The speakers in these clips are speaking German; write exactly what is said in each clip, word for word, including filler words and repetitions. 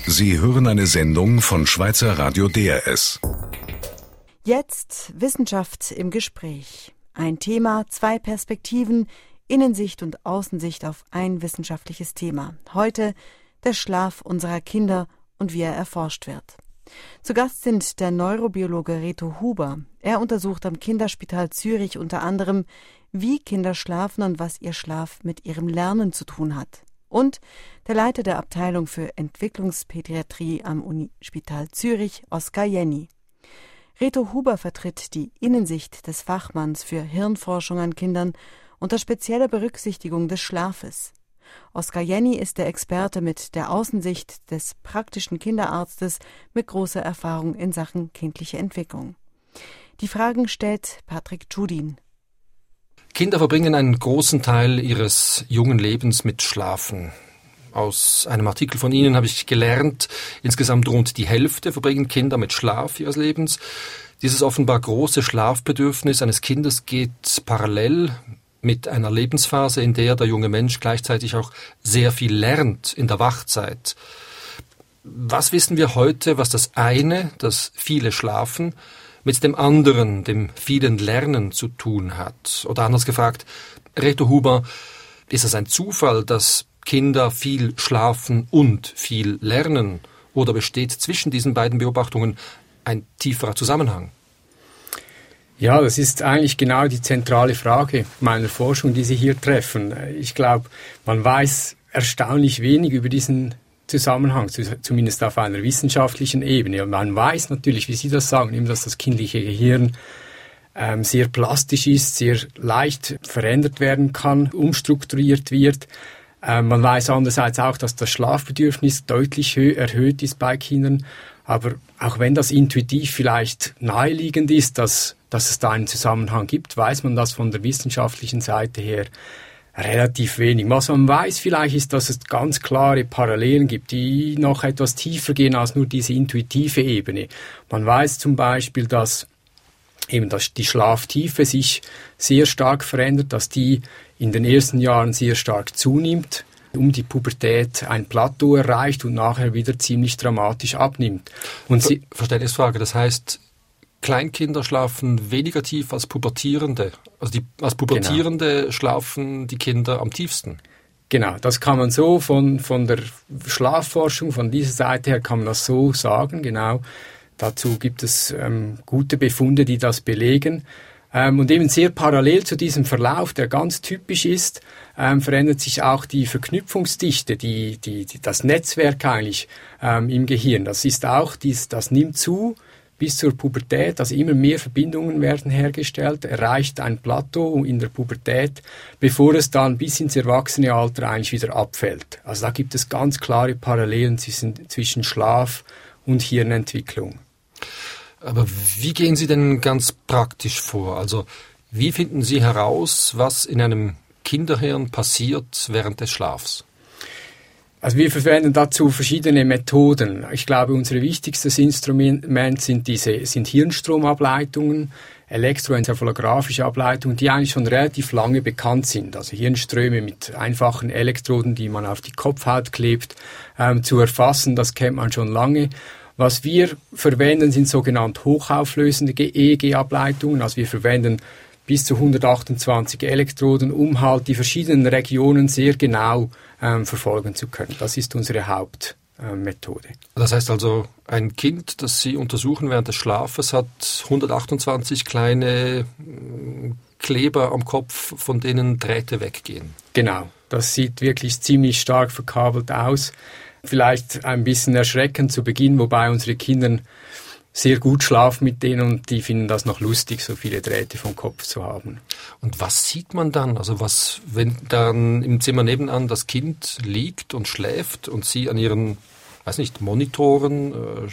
Sie hören eine Sendung von Schweizer Radio D R S. Jetzt Wissenschaft im Gespräch. Ein Thema, zwei Perspektiven, Innensicht und Außensicht auf ein wissenschaftliches Thema. Heute der Schlaf unserer Kinder und wie er erforscht wird. Zu Gast sind der Neurobiologe Reto Huber. Er untersucht am Kinderspital Zürich unter anderem, wie Kinder schlafen und was ihr Schlaf mit ihrem Lernen zu tun hat. Und der Leiter der Abteilung für Entwicklungspädiatrie am Unispital Zürich, Oskar Jenny. Reto Huber vertritt die Innensicht des Fachmanns für Hirnforschung an Kindern unter spezieller Berücksichtigung des Schlafes. Oskar Jenny ist der Experte mit der Außensicht des praktischen Kinderarztes mit großer Erfahrung in Sachen kindliche Entwicklung. Die Fragen stellt Patrick Tschudin. Kinder verbringen einen großen Teil ihres jungen Lebens mit Schlafen. Aus einem Artikel von Ihnen habe ich gelernt, insgesamt rund die Hälfte verbringen Kinder mit Schlaf ihres Lebens. Dieses offenbar große Schlafbedürfnis eines Kindes geht parallel mit einer Lebensphase, in der der junge Mensch gleichzeitig auch sehr viel lernt in der Wachzeit. Was wissen wir heute, was das eine, das viele Schlafen, mit dem anderen, dem vielen Lernen zu tun hat? Oder anders gefragt, Reto Huber, ist es ein Zufall, dass Kinder viel schlafen und viel lernen? Oder besteht zwischen diesen beiden Beobachtungen ein tieferer Zusammenhang? Ja, das ist eigentlich genau die zentrale Frage meiner Forschung, die Sie hier treffen. Ich glaube, man weiß erstaunlich wenig über diesen Zusammenhang, zumindest auf einer wissenschaftlichen Ebene. Und man weiß natürlich, wie Sie das sagen, eben, dass das kindliche Gehirn ähm, sehr plastisch ist, sehr leicht verändert werden kann, umstrukturiert wird. Ähm, man weiß andererseits auch, dass das Schlafbedürfnis deutlich hö- erhöht ist bei Kindern. Aber auch wenn das intuitiv vielleicht naheliegend ist, dass, dass es da einen Zusammenhang gibt, weiß man das von der wissenschaftlichen Seite her relativ wenig. Was man weiß vielleicht ist, dass es ganz klare Parallelen gibt, die noch etwas tiefer gehen als nur diese intuitive Ebene. Man weiß zum Beispiel, dass eben dass die Schlaftiefe sich sehr stark verändert, dass die in den ersten Jahren sehr stark zunimmt, um die Pubertät ein Plateau erreicht und nachher wieder ziemlich dramatisch abnimmt. Und Ver- Verständnisfrage, das heißt, Kleinkinder schlafen weniger tief als Pubertierende. Also die, als Pubertierende genau. Schlafen die Kinder am tiefsten. Genau, das kann man so von, von der Schlafforschung, von dieser Seite her kann man das so sagen, genau. Dazu gibt es ähm, gute Befunde, die das belegen. Ähm, und eben sehr parallel zu diesem Verlauf, der ganz typisch ist, ähm, verändert sich auch die Verknüpfungsdichte, die, die, die, das Netzwerk eigentlich ähm, im Gehirn. Das ist auch, dies, das nimmt zu bis zur Pubertät, also immer mehr Verbindungen werden hergestellt, erreicht ein Plateau in der Pubertät, bevor es dann bis ins Erwachsenealter eigentlich wieder abfällt. Also da gibt es ganz klare Parallelen zwischen, zwischen Schlaf und Hirnentwicklung. Aber wie gehen Sie denn ganz praktisch vor? Also wie finden Sie heraus, was in einem Kinderhirn passiert während des Schlafs? Also wir verwenden dazu verschiedene Methoden. Ich glaube, unser wichtigstes Instrument sind diese sind Hirnstromableitungen, elektroencephalographische Ableitungen, die eigentlich schon relativ lange bekannt sind. Also Hirnströme mit einfachen Elektroden, die man auf die Kopfhaut klebt, ähm, zu erfassen, das kennt man schon lange. Was wir verwenden, sind sogenannte hochauflösende E E G-Ableitungen. Also wir verwenden bis zu hundertachtundzwanzig Elektroden, um halt die verschiedenen Regionen sehr genau ähm, verfolgen zu können. Das ist unsere Hauptmethode. Äh, das heißt also, ein Kind, das Sie untersuchen während des Schlafes, hat hundertachtundzwanzig kleine äh, Kleber am Kopf, von denen Drähte weggehen. Genau, das sieht wirklich ziemlich stark verkabelt aus. Vielleicht ein bisschen erschreckend zu Beginn, wobei unsere Kinder sehr gut schlafen mit denen und die finden das noch lustig, so viele Drähte vom Kopf zu haben. Und was sieht man dann? Also was, wenn dann im Zimmer nebenan das Kind liegt und schläft und Sie an Ihren, weiß nicht, Monitoren, äh,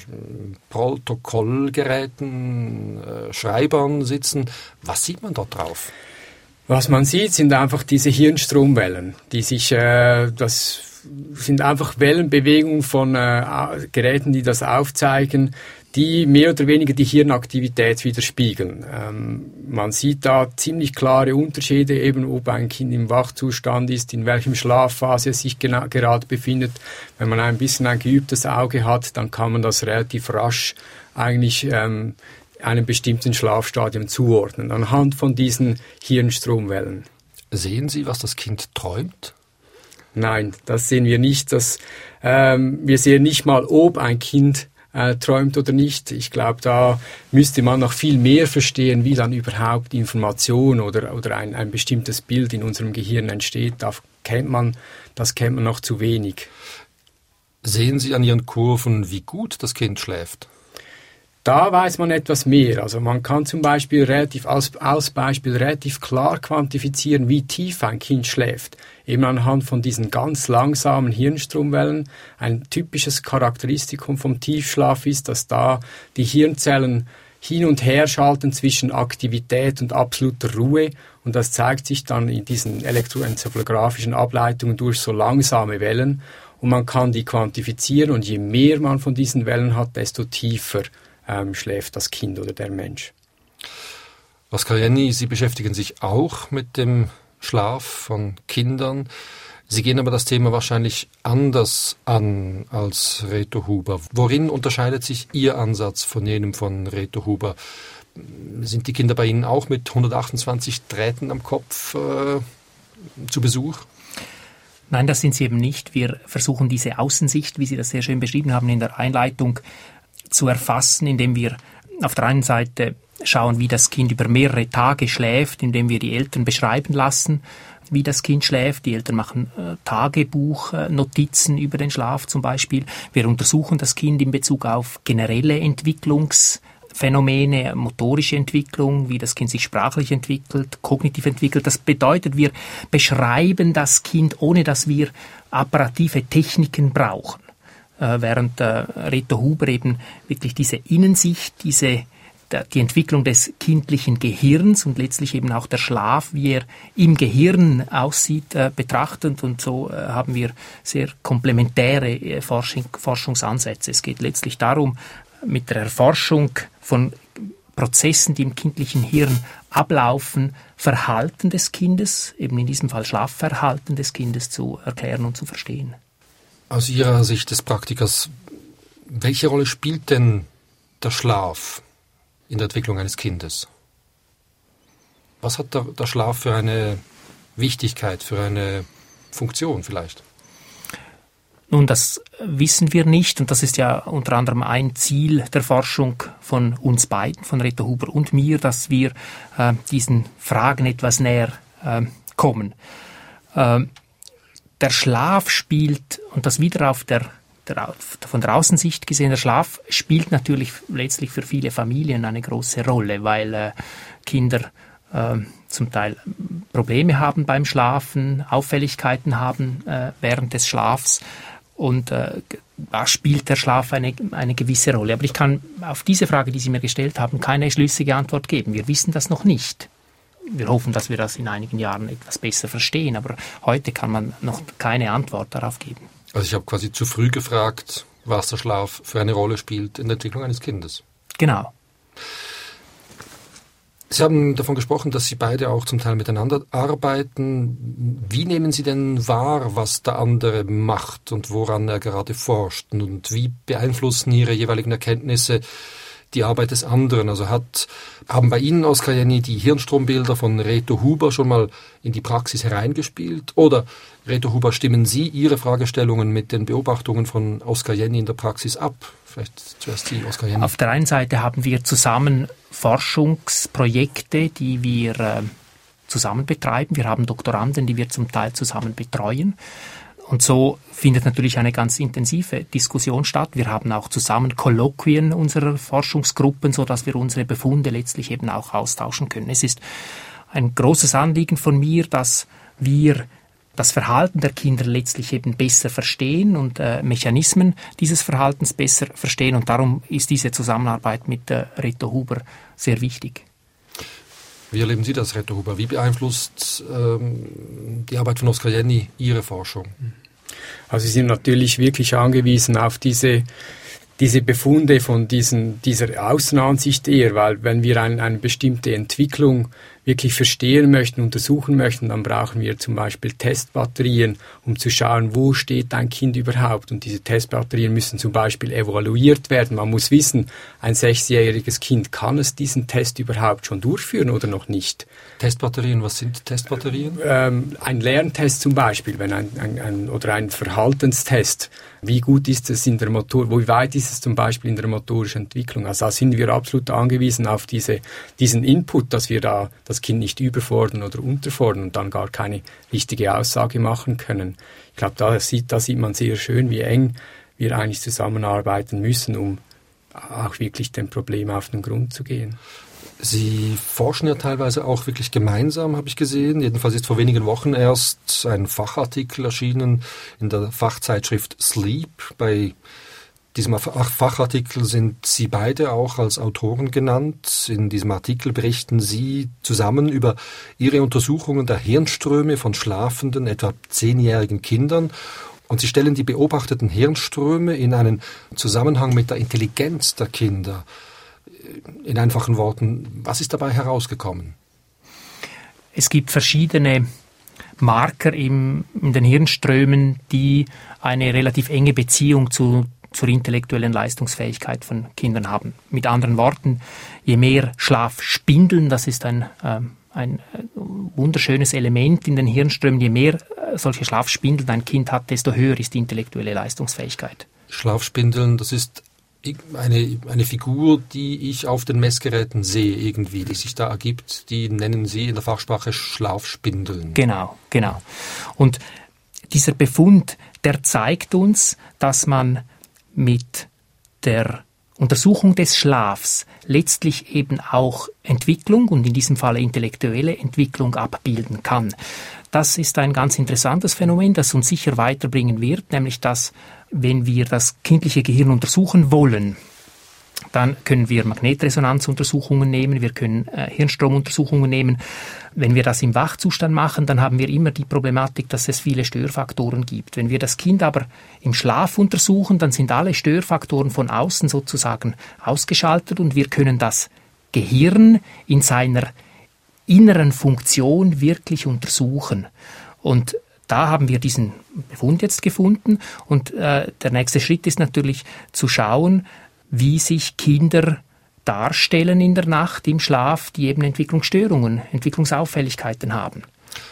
Protokollgeräten, äh, Schreibern sitzen, was sieht man dort drauf? Was man sieht, sind einfach diese Hirnstromwellen, die sich, äh, das sind einfach Wellenbewegungen von äh, Geräten, die das aufzeigen, die mehr oder weniger die Hirnaktivität widerspiegeln. Ähm, man sieht da ziemlich klare Unterschiede, eben ob ein Kind im Wachzustand ist, in welchem Schlafphase es sich gena- gerade befindet. Wenn man ein bisschen ein geübtes Auge hat, dann kann man das relativ rasch eigentlich ähm, einem bestimmten Schlafstadium zuordnen, anhand von diesen Hirnstromwellen. Sehen Sie, was das Kind träumt? Nein, das sehen wir nicht. Das, ähm, wir sehen nicht mal, ob ein Kind äh, träumt oder nicht. Ich glaube, da müsste man noch viel mehr verstehen, wie dann überhaupt Information oder, oder ein, ein bestimmtes Bild in unserem Gehirn entsteht. Da kennt man, das kennt man noch zu wenig. Sehen Sie an Ihren Kurven, wie gut das Kind schläft? Da weiß man etwas mehr. Also man kann zum Beispiel relativ als, als Beispiel relativ klar quantifizieren, wie tief ein Kind schläft. Eben anhand von diesen ganz langsamen Hirnstromwellen. Ein typisches Charakteristikum vom Tiefschlaf ist, dass da die Hirnzellen hin und her schalten zwischen Aktivität und absoluter Ruhe. Und das zeigt sich dann in diesen elektroenzephalographischen Ableitungen durch so langsame Wellen. Und man kann die quantifizieren und je mehr man von diesen Wellen hat, desto tiefer Ähm, schläft das Kind oder der Mensch. Oskar Jenny, Sie beschäftigen sich auch mit dem Schlaf von Kindern. Sie gehen aber das Thema wahrscheinlich anders an als Reto Huber. Worin unterscheidet sich Ihr Ansatz von jenem von Reto Huber? Sind die Kinder bei Ihnen auch mit hundertachtundzwanzig Drähten am Kopf äh, zu Besuch? Nein, das sind sie eben nicht. Wir versuchen diese Außensicht, wie Sie das sehr schön beschrieben haben in der Einleitung, zu erfassen, indem wir auf der einen Seite schauen, wie das Kind über mehrere Tage schläft, indem wir die Eltern beschreiben lassen, wie das Kind schläft. Die Eltern machen äh, Tagebuchnotizen über den Schlaf zum Beispiel. Wir untersuchen das Kind in Bezug auf generelle Entwicklungsphänomene, motorische Entwicklung, wie das Kind sich sprachlich entwickelt, kognitiv entwickelt. Das bedeutet, wir beschreiben das Kind, ohne dass wir apparative Techniken brauchen. Während äh, Reto Huber eben wirklich diese Innensicht, diese, der, die Entwicklung des kindlichen Gehirns und letztlich eben auch der Schlaf, wie er im Gehirn aussieht, äh, betrachtet. Und so äh, haben wir sehr komplementäre äh, Forschung, Forschungsansätze. Es geht letztlich darum, mit der Erforschung von Prozessen, die im kindlichen Hirn ablaufen, Verhalten des Kindes, eben in diesem Fall Schlafverhalten des Kindes zu erklären und zu verstehen. Aus Ihrer Sicht des Praktikers, welche Rolle spielt denn der Schlaf in der Entwicklung eines Kindes? Was hat der, der Schlaf für eine Wichtigkeit, für eine Funktion vielleicht? Nun, das wissen wir nicht und das ist ja unter anderem ein Ziel der Forschung von uns beiden, von Reto Huber und mir, dass wir äh, diesen Fragen etwas näher äh, kommen. Äh, Der Schlaf spielt, und das wieder auf der, der, von der Außensicht gesehen, der Schlaf spielt natürlich letztlich für viele Familien eine große Rolle, weil äh, Kinder äh, zum Teil Probleme haben beim Schlafen, Auffälligkeiten haben äh, während des Schlafs und äh, da spielt der Schlaf eine, eine gewisse Rolle. Aber ich kann auf diese Frage, die Sie mir gestellt haben, keine schlüssige Antwort geben. Wir wissen das noch nicht. Wir hoffen, dass wir das in einigen Jahren etwas besser verstehen, aber heute kann man noch keine Antwort darauf geben. Also ich habe quasi zu früh gefragt, was der Schlaf für eine Rolle spielt in der Entwicklung eines Kindes. Genau. Sie haben davon gesprochen, dass Sie beide auch zum Teil miteinander arbeiten. Wie nehmen Sie denn wahr, was der andere macht und woran er gerade forscht? Und wie beeinflussen Ihre jeweiligen Erkenntnisse die Arbeit des anderen? Also hat, haben bei Ihnen, Oskar Jenny, die Hirnstrombilder von Reto Huber schon mal in die Praxis hereingespielt? Oder, Reto Huber, stimmen Sie Ihre Fragestellungen mit den Beobachtungen von Oskar Jenny in der Praxis ab? Vielleicht zuerst Sie, Oskar Jenny. Auf der einen Seite haben wir zusammen Forschungsprojekte, die wir äh, zusammen betreiben. Wir haben Doktoranden, die wir zum Teil zusammen betreuen. Und so findet natürlich eine ganz intensive Diskussion statt. Wir haben auch zusammen Kolloquien unserer Forschungsgruppen, sodass wir unsere Befunde letztlich eben auch austauschen können. Es ist ein großes Anliegen von mir, dass wir das Verhalten der Kinder letztlich eben besser verstehen und äh, Mechanismen dieses Verhaltens besser verstehen. Und darum ist diese Zusammenarbeit mit äh, Reto Huber sehr wichtig. Wie erleben Sie das, Reto Huber? Wie beeinflusst ähm, die Arbeit von Oskar Jenny Ihre Forschung? Also Sie sind natürlich wirklich angewiesen auf diese diese Befunde von diesen, dieser Außenansicht eher, weil wenn wir ein, eine bestimmte Entwicklung wirklich verstehen möchten, untersuchen möchten, dann brauchen wir zum Beispiel Testbatterien, um zu schauen, wo steht ein Kind überhaupt. Und diese Testbatterien müssen zum Beispiel evaluiert werden. Man muss wissen, ein sechsjähriges Kind, kann es diesen Test überhaupt schon durchführen oder noch nicht? Testbatterien, was sind Testbatterien? Ähm, ein Lerntest zum Beispiel, wenn ein, ein, ein, oder ein Verhaltenstest. Wie gut ist es in der Motor, wie weit ist es zum Beispiel in der motorischen Entwicklung? Also da sind wir absolut angewiesen auf diese, diesen Input, dass wir da das Kind nicht überfordern oder unterfordern und dann gar keine richtige Aussage machen können. Ich glaube, da sieht, da sieht man sehr schön, wie eng wir eigentlich zusammenarbeiten müssen, um auch wirklich dem Problem auf den Grund zu gehen. Sie forschen ja teilweise auch wirklich gemeinsam, habe ich gesehen. Jedenfalls ist vor wenigen Wochen erst ein Fachartikel erschienen in der Fachzeitschrift Sleep. Bei diesem Fachartikel sind Sie beide auch als Autoren genannt. In diesem Artikel berichten Sie zusammen über Ihre Untersuchungen der Hirnströme von schlafenden, etwa zehnjährigen Kindern. Und Sie stellen die beobachteten Hirnströme in einen Zusammenhang mit der Intelligenz der Kinder. In einfachen Worten, was ist dabei herausgekommen? Es gibt verschiedene Marker im, in den Hirnströmen, die eine relativ enge Beziehung zu, zur intellektuellen Leistungsfähigkeit von Kindern haben. Mit anderen Worten, je mehr Schlafspindeln, das ist ein, äh, ein wunderschönes Element in den Hirnströmen, je mehr äh, solche Schlafspindeln ein Kind hat, desto höher ist die intellektuelle Leistungsfähigkeit. Schlafspindeln, das ist Eine, eine Figur, die ich auf den Messgeräten sehe irgendwie, die sich da ergibt, die nennen Sie in der Fachsprache Schlafspindeln. Genau, genau. Und dieser Befund, der zeigt uns, dass man mit der Untersuchung des Schlafs letztlich eben auch Entwicklung und in diesem Falle intellektuelle Entwicklung abbilden kann. Das ist ein ganz interessantes Phänomen, das uns sicher weiterbringen wird, nämlich dass, wenn wir das kindliche Gehirn untersuchen wollen, dann können wir Magnetresonanzuntersuchungen nehmen, wir können äh, Hirnstromuntersuchungen nehmen. Wenn wir das im Wachzustand machen, dann haben wir immer die Problematik, dass es viele Störfaktoren gibt. Wenn wir das Kind aber im Schlaf untersuchen, dann sind alle Störfaktoren von außen sozusagen ausgeschaltet und wir können das Gehirn in seiner inneren Funktion wirklich untersuchen. Und da haben wir diesen Befund jetzt gefunden und äh, der nächste Schritt ist natürlich zu schauen, wie sich Kinder darstellen in der Nacht im Schlaf, die eben Entwicklungsstörungen, Entwicklungsauffälligkeiten haben.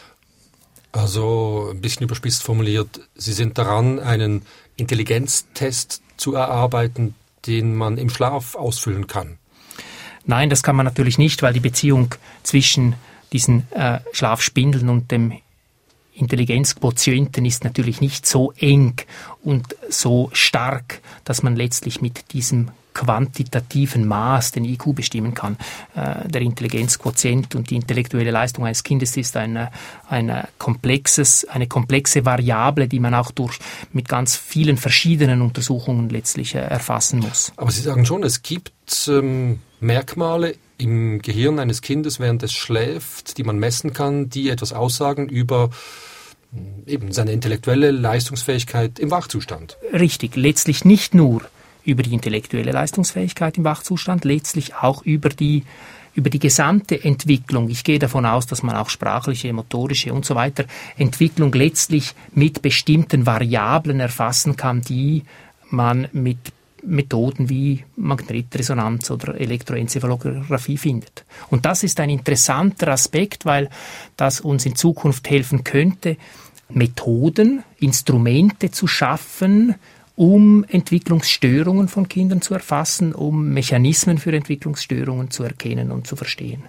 Also ein bisschen überspitzt formuliert, Sie sind daran, einen Intelligenztest zu erarbeiten, den man im Schlaf ausfüllen kann. Nein, das kann man natürlich nicht, weil die Beziehung zwischen diesen äh, Schlafspindeln und dem Intelligenzquotienten ist natürlich nicht so eng und so stark, dass man letztlich mit diesem quantitativen Maß den I Q bestimmen kann. Äh, der Intelligenzquotient und die intellektuelle Leistung eines Kindes ist eine, eine, komplexes, eine komplexe Variable, die man auch durch mit ganz vielen verschiedenen Untersuchungen letztlich äh, erfassen muss. Aber Sie sagen schon, es gibt ähm, Merkmale im Gehirn eines Kindes, während es schläft, die man messen kann, die etwas aussagen über eben seine intellektuelle Leistungsfähigkeit im Wachzustand. Richtig, letztlich nicht nur über die intellektuelle Leistungsfähigkeit im Wachzustand, letztlich auch über die, über die gesamte Entwicklung. Ich gehe davon aus, dass man auch sprachliche, motorische und so weiter Entwicklung letztlich mit bestimmten Variablen erfassen kann, die man mit Methoden wie Magnetresonanz oder Elektroenzephalographie findet. Und das ist ein interessanter Aspekt, weil das uns in Zukunft helfen könnte, Methoden, Instrumente zu schaffen, um Entwicklungsstörungen von Kindern zu erfassen, um Mechanismen für Entwicklungsstörungen zu erkennen und zu verstehen.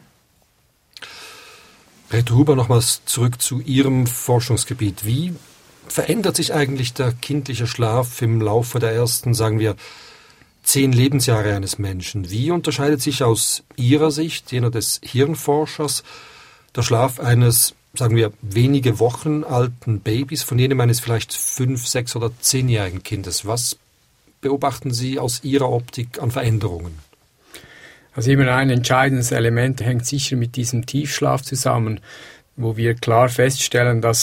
Reto Huber, nochmals zurück zu Ihrem Forschungsgebiet. Wie verändert sich eigentlich der kindliche Schlaf im Laufe der ersten, sagen wir, zehn Lebensjahre eines Menschen? Wie unterscheidet sich aus Ihrer Sicht, jener des Hirnforschers, der Schlaf eines, sagen wir, wenige Wochen alten Babys von jenem eines vielleicht fünf-, sechs- oder zehnjährigen Kindes? Was beobachten Sie aus Ihrer Optik an Veränderungen? Also immer ein entscheidendes Element hängt sicher mit diesem Tiefschlaf zusammen, wo wir klar feststellen, dass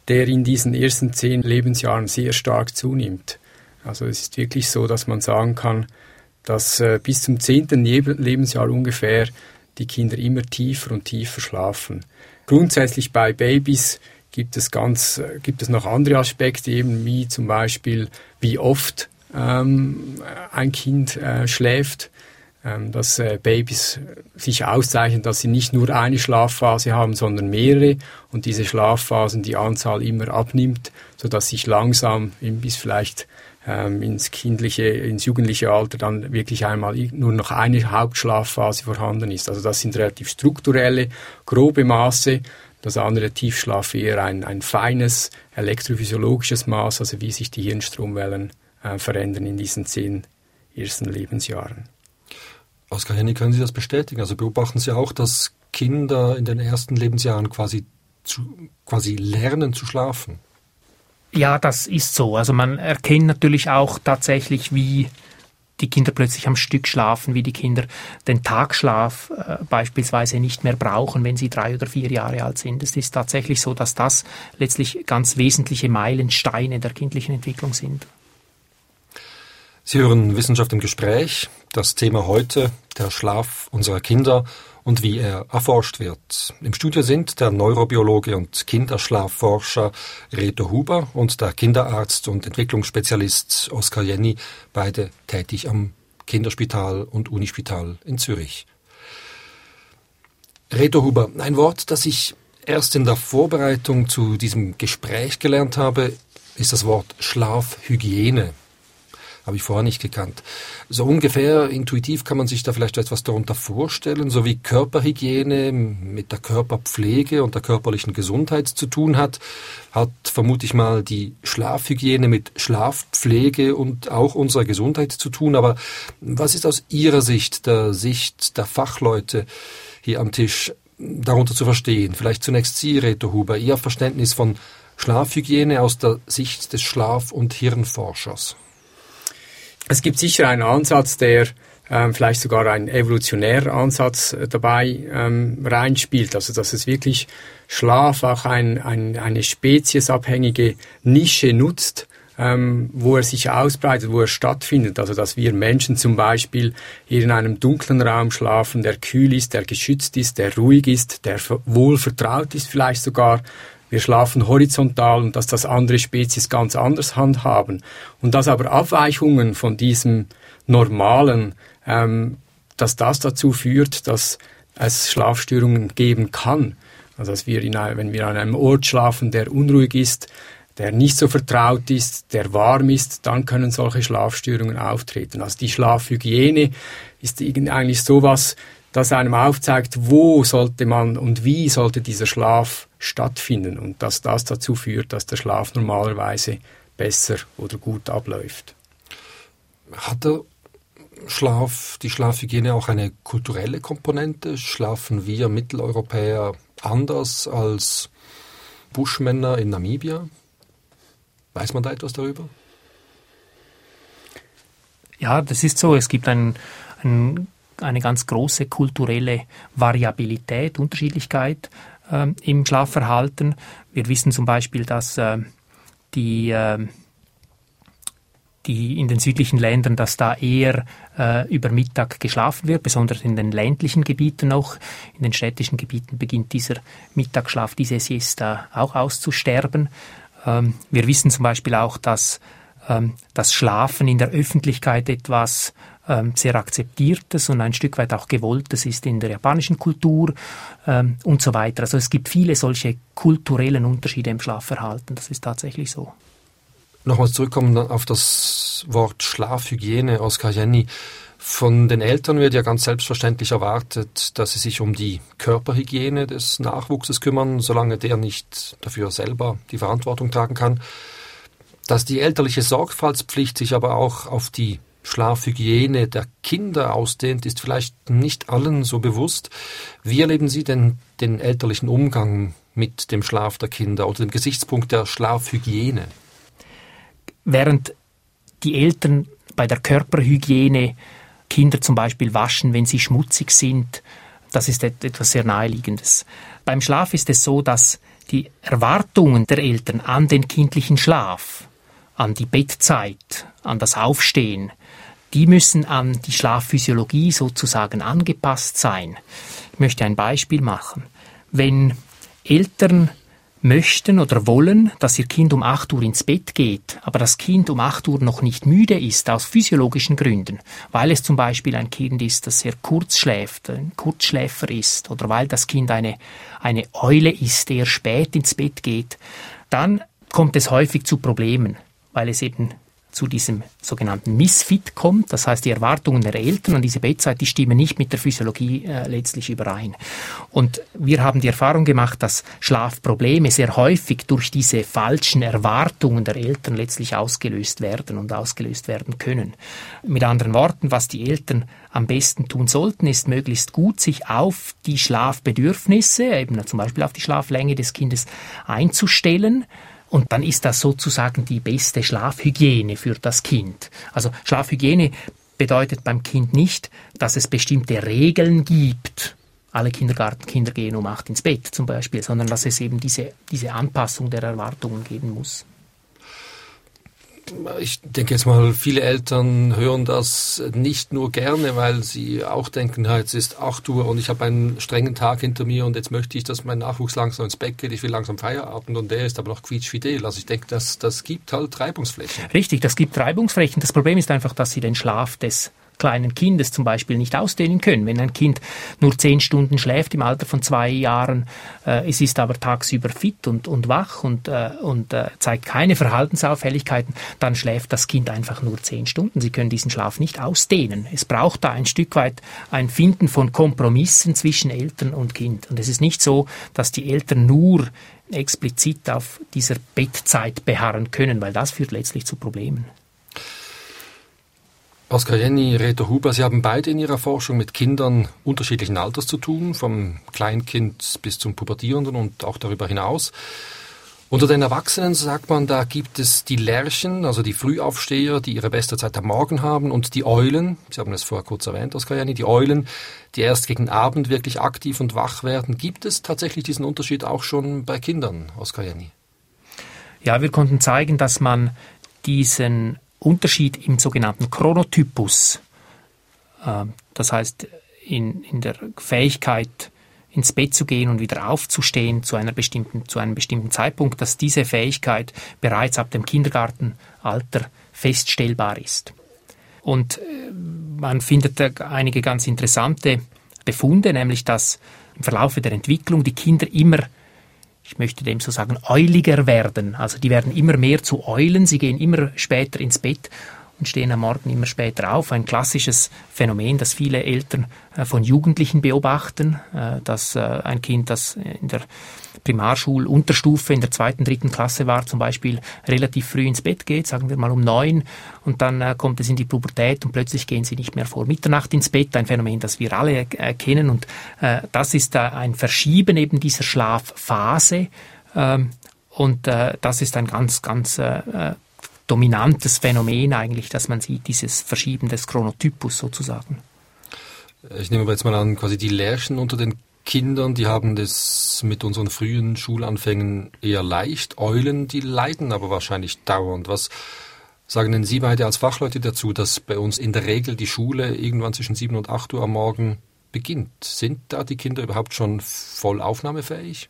der in diesen ersten zehn Lebensjahren sehr stark zunimmt. Also es ist wirklich so, dass man sagen kann, dass äh, bis zum zehnten Lebensjahr ungefähr die Kinder immer tiefer und tiefer schlafen. Grundsätzlich bei Babys gibt es ganz, äh, gibt es noch andere Aspekte, eben wie zum Beispiel, wie oft ähm, ein Kind äh, schläft. Ähm, dass äh, Babys sich auszeichnen, dass sie nicht nur eine Schlafphase haben, sondern mehrere und diese Schlafphasen die Anzahl immer abnimmt, sodass sich langsam bis vielleicht ähm, ins kindliche, ins jugendliche Alter dann wirklich einmal nur noch eine Hauptschlafphase vorhanden ist. Also das sind relativ strukturelle, grobe Maße. Das andere Tiefschlaf eher ein, ein feines elektrophysiologisches Maß, also wie sich die Hirnstromwellen äh, verändern in diesen zehn ersten Lebensjahren. Oskar Jenny, können Sie das bestätigen? Also beobachten Sie auch, dass Kinder in den ersten Lebensjahren quasi, zu, quasi lernen zu schlafen? Ja, das ist so. Also man erkennt natürlich auch tatsächlich, wie die Kinder plötzlich am Stück schlafen, wie die Kinder den Tagschlaf äh, beispielsweise nicht mehr brauchen, wenn sie drei oder vier Jahre alt sind. Es ist tatsächlich so, dass das letztlich ganz wesentliche Meilensteine der kindlichen Entwicklung sind. Sie hören Wissenschaft im Gespräch. Das Thema heute, der Schlaf unserer Kinder und wie er erforscht wird. Im Studio sind der Neurobiologe und Kinderschlafforscher Reto Huber und der Kinderarzt und Entwicklungsspezialist Oskar Jenny, beide tätig am Kinderspital und Unispital in Zürich. Reto Huber, ein Wort, das ich erst in der Vorbereitung zu diesem Gespräch gelernt habe, ist das Wort Schlafhygiene. Habe ich vorher nicht gekannt. So ungefähr intuitiv kann man sich da vielleicht etwas darunter vorstellen, so wie Körperhygiene mit der Körperpflege und der körperlichen Gesundheit zu tun hat, hat vermute ich mal die Schlafhygiene mit Schlafpflege und auch unserer Gesundheit zu tun. Aber was ist aus Ihrer Sicht, der Sicht der Fachleute hier am Tisch, darunter zu verstehen? Vielleicht zunächst Sie, Reto Huber, Ihr Verständnis von Schlafhygiene aus der Sicht des Schlaf- und Hirnforschers. Es gibt sicher einen Ansatz, der ähm, vielleicht sogar ein evolutionärer Ansatz äh, dabei ähm, reinspielt. Also dass es wirklich Schlaf auch ein, ein, eine speziesabhängige Nische nutzt, ähm, wo er sich ausbreitet, wo er stattfindet. Also dass wir Menschen zum Beispiel hier in einem dunklen Raum schlafen, der kühl ist, der geschützt ist, der ruhig ist, der wohl vertraut ist vielleicht sogar. Wir schlafen horizontal und dass das andere Spezies ganz anders handhaben. Und dass aber Abweichungen von diesem Normalen, ähm, dass das dazu führt, dass es Schlafstörungen geben kann. Also dass wir, in, wenn wir an einem Ort schlafen, der unruhig ist, der nicht so vertraut ist, der warm ist, dann können solche Schlafstörungen auftreten. Also die Schlafhygiene ist eigentlich sowas, das einem aufzeigt, wo sollte man und wie sollte dieser Schlaf stattfinden und dass das dazu führt, dass der Schlaf normalerweise besser oder gut abläuft. Hat der Schlaf, die Schlafhygiene auch eine kulturelle Komponente? Schlafen wir Mitteleuropäer anders als Buschmänner in Namibia? Weiß man da etwas darüber? Ja, das ist so. Es gibt ein, ein eine ganz große kulturelle Variabilität, Unterschiedlichkeit äh, im Schlafverhalten. Wir wissen zum Beispiel, dass äh, die, äh, die in den südlichen Ländern, dass da eher äh, über Mittag geschlafen wird, besonders in den ländlichen Gebieten noch. In den städtischen Gebieten beginnt dieser Mittagsschlaf, diese Siesta auch auszusterben. Ähm, wir wissen zum Beispiel auch, dass ähm, das Schlafen in der Öffentlichkeit etwas ähm, sehr akzeptiertes und ein Stück weit auch gewolltes ist in der japanischen Kultur ähm, und so weiter. Also es gibt viele solche kulturellen Unterschiede im Schlafverhalten. Das ist tatsächlich so. Nochmals zurückkommen auf das Wort Schlafhygiene, Oskar Jenny. Von den Eltern wird ja ganz selbstverständlich erwartet, dass sie sich um die Körperhygiene des Nachwuchses kümmern, solange der nicht dafür selber die Verantwortung tragen kann. Dass die elterliche Sorgfaltspflicht sich aber auch auf die Schlafhygiene der Kinder ausdehnt, ist vielleicht nicht allen so bewusst. Wie erleben Sie denn den elterlichen Umgang mit dem Schlaf der Kinder unter dem Gesichtspunkt der Schlafhygiene? Während die Eltern bei der Körperhygiene Kinder zum Beispiel waschen, wenn sie schmutzig sind, das ist etwas sehr Naheliegendes. Beim Schlaf ist es so, dass die Erwartungen der Eltern an den kindlichen Schlaf, an die Bettzeit, an das Aufstehen, die müssen an die Schlafphysiologie sozusagen angepasst sein. Ich möchte ein Beispiel machen. Wenn Eltern möchten oder wollen, dass ihr Kind um acht Uhr ins Bett geht, aber das Kind um acht Uhr noch nicht müde ist, aus physiologischen Gründen, weil es zum Beispiel ein Kind ist, das sehr kurz schläft, ein Kurzschläfer ist, oder weil das Kind eine, eine Eule ist, der spät ins Bett geht, dann kommt es häufig zu Problemen, weil es eben zu diesem sogenannten Missfit kommt. Das heißt, die Erwartungen der Eltern an diese Bettzeit, die stimmen nicht mit der Physiologie äh, letztlich überein. Und wir haben die Erfahrung gemacht, dass Schlafprobleme sehr häufig durch diese falschen Erwartungen der Eltern letztlich ausgelöst werden und ausgelöst werden können. Mit anderen Worten, was die Eltern am besten tun sollten, ist möglichst gut, sich auf die Schlafbedürfnisse, eben zum Beispiel auf die Schlaflänge des Kindes einzustellen. Und dann ist das sozusagen die beste Schlafhygiene für das Kind. Also Schlafhygiene bedeutet beim Kind nicht, dass es bestimmte Regeln gibt. Alle Kindergartenkinder gehen um acht ins Bett zum Beispiel, sondern dass es eben diese, diese Anpassung der Erwartungen geben muss. Ich denke jetzt mal, viele Eltern hören das nicht nur gerne, weil sie auch denken, ja, jetzt ist acht Uhr und ich habe einen strengen Tag hinter mir und jetzt möchte ich, dass mein Nachwuchs langsam ins Bett geht, ich will langsam Feierabend und der ist aber noch quietschfidel. Also ich denke, das, das gibt halt Reibungsflächen. Richtig, das gibt Reibungsflächen. Das Problem ist einfach, dass sie den Schlaf des kleinen Kindes zum Beispiel nicht ausdehnen können. Wenn ein Kind nur zehn Stunden schläft im Alter von zwei Jahren, äh, es ist aber tagsüber fit und, und wach und, äh, und äh, zeigt keine Verhaltensauffälligkeiten, dann schläft das Kind einfach nur zehn Stunden. Sie können diesen Schlaf nicht ausdehnen. Es braucht da ein Stück weit ein Finden von Kompromissen zwischen Eltern und Kind. Und es ist nicht so, dass die Eltern nur explizit auf dieser Bettzeit beharren können, weil das führt letztlich zu Problemen. Oskar Jenny, Reto Huber, Sie haben beide in Ihrer Forschung mit Kindern unterschiedlichen Alters zu tun, vom Kleinkind bis zum Pubertierenden und auch darüber hinaus. Unter den Erwachsenen sagt man, da gibt es die Lerchen, also die Frühaufsteher, die ihre beste Zeit am Morgen haben, und die Eulen, Sie haben es vorher kurz erwähnt, Oskar Jenny, die Eulen, die erst gegen Abend wirklich aktiv und wach werden. Gibt es tatsächlich diesen Unterschied auch schon bei Kindern, Oskar Jenny? Ja, wir konnten zeigen, dass man diesen Unterschied im sogenannten Chronotypus, äh, das heißt in, in der Fähigkeit, ins Bett zu gehen und wieder aufzustehen zu einer bestimmten, zu einem bestimmten Zeitpunkt, dass diese Fähigkeit bereits ab dem Kindergartenalter feststellbar ist. Und äh, man findet da einige ganz interessante Befunde, nämlich dass im Verlaufe der Entwicklung die Kinder immer, ich möchte dem so sagen, euliger werden. Also die werden immer mehr zu Eulen, sie gehen immer später ins Bett und stehen am Morgen immer später auf. Ein klassisches Phänomen, das viele Eltern äh, von Jugendlichen beobachten, äh, dass äh, ein Kind, das in der Primarschulunterstufe in der zweiten, dritten Klasse war, zum Beispiel relativ früh ins Bett geht, sagen wir mal um neun, und dann äh, kommt es in die Pubertät und plötzlich gehen sie nicht mehr vor Mitternacht ins Bett. Ein Phänomen, das wir alle äh, kennen, und äh, das ist äh, ein Verschieben eben dieser Schlafphase, ähm, und äh, das ist ein ganz, ganz äh, dominantes Phänomen eigentlich, dass man sieht, dieses Verschieben des Chronotypus sozusagen. Ich nehme aber jetzt mal an, quasi die Lerchen unter den Kindern, die haben das mit unseren frühen Schulanfängen eher leicht. Eulen, die leiden aber wahrscheinlich dauernd. Was sagen denn Sie beide als Fachleute dazu, dass bei uns in der Regel die Schule irgendwann zwischen sieben und acht Uhr am Morgen beginnt? Sind da die Kinder überhaupt schon voll aufnahmefähig?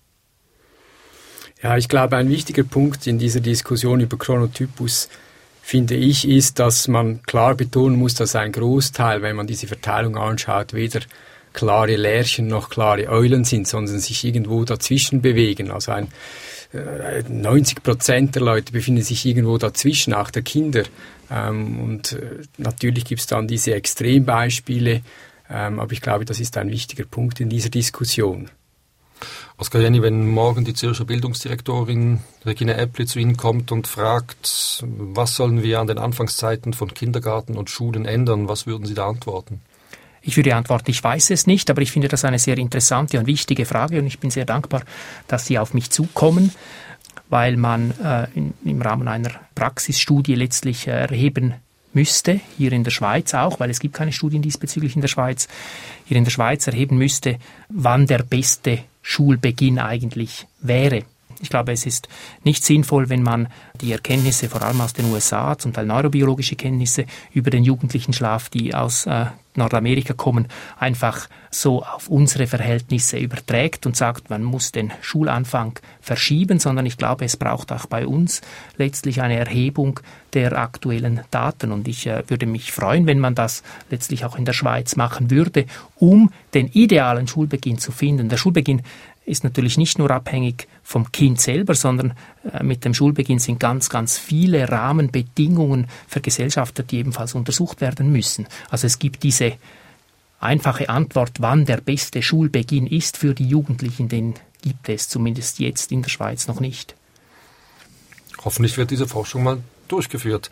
Ja, ich glaube, ein wichtiger Punkt in dieser Diskussion über Chronotypus, finde ich, ist, dass man klar betonen muss, dass ein Großteil, wenn man diese Verteilung anschaut, weder klare Lerchen noch klare Eulen sind, sondern sich irgendwo dazwischen bewegen. Also ein äh, neunzig Prozent der Leute befinden sich irgendwo dazwischen, auch der Kinder. Ähm, und äh, natürlich gibt es dann diese Extrembeispiele, ähm, aber ich glaube, das ist ein wichtiger Punkt in dieser Diskussion. Oskar Jenny, wenn morgen die Zürcher Bildungsdirektorin Regina Eppli zu Ihnen kommt und fragt, was sollen wir an den Anfangszeiten von Kindergarten und Schulen ändern, was würden Sie da antworten? Ich würde antworten, ich weiß es nicht, aber ich finde das eine sehr interessante und wichtige Frage, und ich bin sehr dankbar, dass Sie auf mich zukommen, weil man äh, in, im Rahmen einer Praxisstudie letztlich äh, erheben müsste, hier in der Schweiz auch, weil es gibt keine Studien diesbezüglich in der Schweiz, hier in der Schweiz erheben müsste, wann der beste Schulbeginn eigentlich wäre. Ich glaube, es ist nicht sinnvoll, wenn man die Erkenntnisse, vor allem aus den U S A, zum Teil neurobiologische Kenntnisse über den jugendlichen Schlaf, die aus äh, Nordamerika kommen, einfach so auf unsere Verhältnisse überträgt und sagt, man muss den Schulanfang verschieben, sondern ich glaube, es braucht auch bei uns letztlich eine Erhebung der aktuellen Daten. Und ich äh, würde mich freuen, wenn man das letztlich auch in der Schweiz machen würde, um den idealen Schulbeginn zu finden. Der Schulbeginn ist natürlich nicht nur abhängig vom Kind selber, sondern äh, mit dem Schulbeginn sind ganz, ganz viele Rahmenbedingungen vergesellschaftet, die ebenfalls untersucht werden müssen. Also es gibt diese einfache Antwort, wann der beste Schulbeginn ist für die Jugendlichen, den gibt es zumindest jetzt in der Schweiz noch nicht. Hoffentlich wird diese Forschung mal durchgeführt.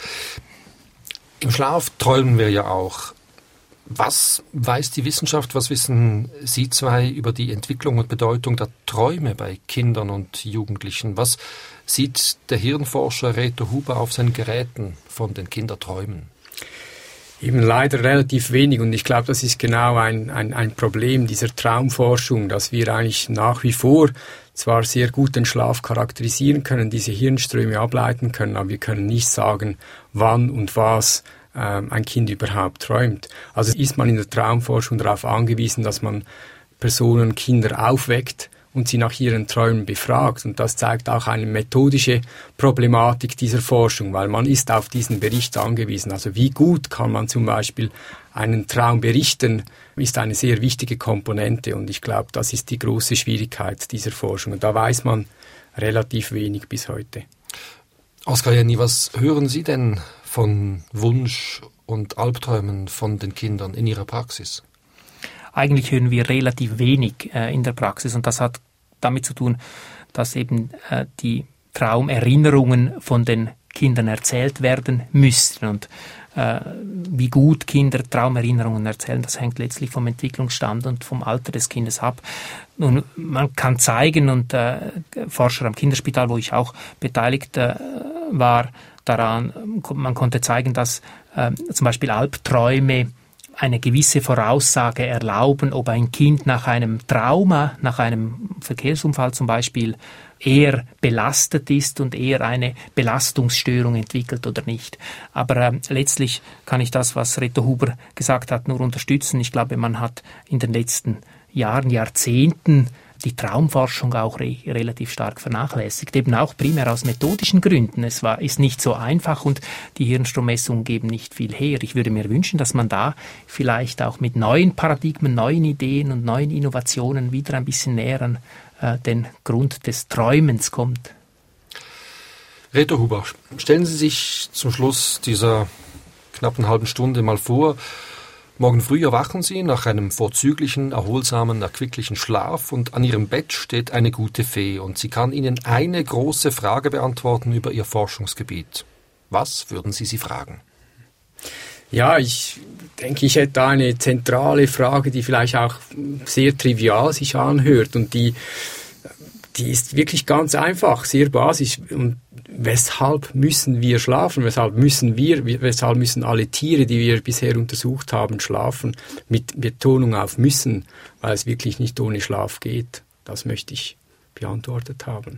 Im Schlaf träumen wir ja auch. Was weiß die Wissenschaft, was wissen Sie zwei über die Entwicklung und Bedeutung der Träume bei Kindern und Jugendlichen? Was sieht der Hirnforscher Reto Huber auf seinen Geräten von den Kinderträumen? Eben leider relativ wenig, und ich glaube, das ist genau ein, ein, ein Problem dieser Traumforschung, dass wir eigentlich nach wie vor zwar sehr gut den Schlaf charakterisieren können, diese Hirnströme ableiten können, aber wir können nicht sagen, wann und was ein Kind überhaupt träumt. Also ist man in der Traumforschung darauf angewiesen, dass man Personen, Kinder aufweckt und sie nach ihren Träumen befragt. Und das zeigt auch eine methodische Problematik dieser Forschung, weil man ist auf diesen Bericht angewiesen. Also wie gut kann man zum Beispiel einen Traum berichten, ist eine sehr wichtige Komponente. Und ich glaube, das ist die große Schwierigkeit dieser Forschung. Und da weiß man relativ wenig bis heute. Oskar Jenny, was hören Sie denn von Wunsch und Albträumen von den Kindern in Ihrer Praxis? Eigentlich hören wir relativ wenig äh, in der Praxis, und das hat damit zu tun, dass eben äh, die Traumerinnerungen von den Kindern erzählt werden müssen. Und äh, wie gut Kinder Traumerinnerungen erzählen, das hängt letztlich vom Entwicklungsstand und vom Alter des Kindes ab. Nun, man kann zeigen, und äh, Forscher am Kinderspital, wo ich auch beteiligt äh, war, daran, man konnte zeigen, dass äh, zum Beispiel Albträume eine gewisse Voraussage erlauben, ob ein Kind nach einem Trauma, nach einem Verkehrsunfall zum Beispiel, eher belastet ist und eher eine Belastungsstörung entwickelt oder nicht. Aber äh, letztlich kann ich das, was Reto Huber gesagt hat, nur unterstützen. Ich glaube, man hat in den letzten Jahren, Jahrzehnten die Traumforschung auch re- relativ stark vernachlässigt, eben auch primär aus methodischen Gründen. Es war, ist nicht so einfach und die Hirnstrommessungen geben nicht viel her. Ich würde mir wünschen, dass man da vielleicht auch mit neuen Paradigmen, neuen Ideen und neuen Innovationen wieder ein bisschen näher an äh, den Grund des Träumens kommt. Reto Huber, stellen Sie sich zum Schluss dieser knappen halben Stunde mal vor, morgen früh erwachen Sie nach einem vorzüglichen, erholsamen, erquicklichen Schlaf und an Ihrem Bett steht eine gute Fee und sie kann Ihnen eine große Frage beantworten über Ihr Forschungsgebiet. Was würden Sie sie fragen? Ja, ich denke, ich hätte eine zentrale Frage, die vielleicht auch sehr trivial sich anhört und die, die ist wirklich ganz einfach, sehr basisch. Und weshalb müssen wir schlafen? Weshalb müssen wir, weshalb müssen alle Tiere, die wir bisher untersucht haben, schlafen? Mit Betonung auf müssen, weil es wirklich nicht ohne Schlaf geht. Das möchte ich beantwortet haben.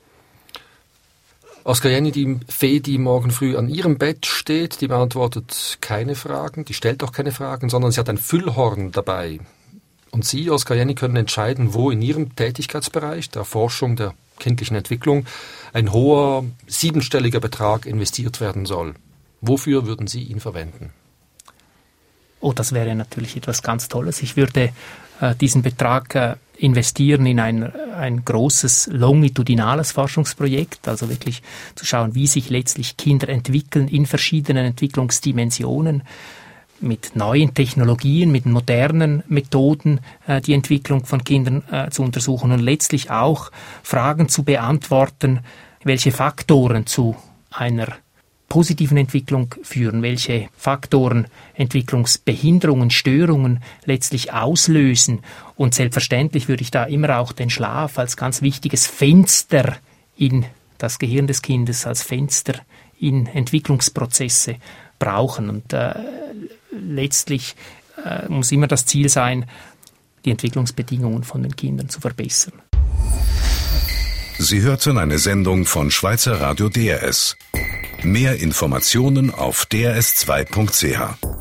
Oskar Jenny, die Fee, die morgen früh an ihrem Bett steht, die beantwortet keine Fragen, die stellt auch keine Fragen, sondern sie hat ein Füllhorn dabei. Und Sie, Oskar Jenny, können entscheiden, wo in Ihrem Tätigkeitsbereich der Forschung der kindlichen Entwicklung ein hoher, siebenstelliger Betrag investiert werden soll. Wofür würden Sie ihn verwenden? Oh, das wäre natürlich etwas ganz Tolles. Ich würde äh, diesen Betrag äh, investieren in ein, ein großes, longitudinales Forschungsprojekt, also wirklich zu schauen, wie sich letztlich Kinder entwickeln in verschiedenen Entwicklungsdimensionen, mit neuen Technologien, mit modernen Methoden äh, die Entwicklung von Kindern äh, zu untersuchen und letztlich auch Fragen zu beantworten, welche Faktoren zu einer positiven Entwicklung führen, welche Faktoren Entwicklungsbehinderungen, Störungen letztlich auslösen. Und selbstverständlich würde ich da immer auch den Schlaf als ganz wichtiges Fenster in das Gehirn des Kindes, als Fenster in Entwicklungsprozesse brauchen. Und äh, letztlich äh, muss immer das Ziel sein, die Entwicklungsbedingungen von den Kindern zu verbessern. Sie hörten eine Sendung von Schweizer Radio D R S. Mehr Informationen auf d r s zwei punkt c h.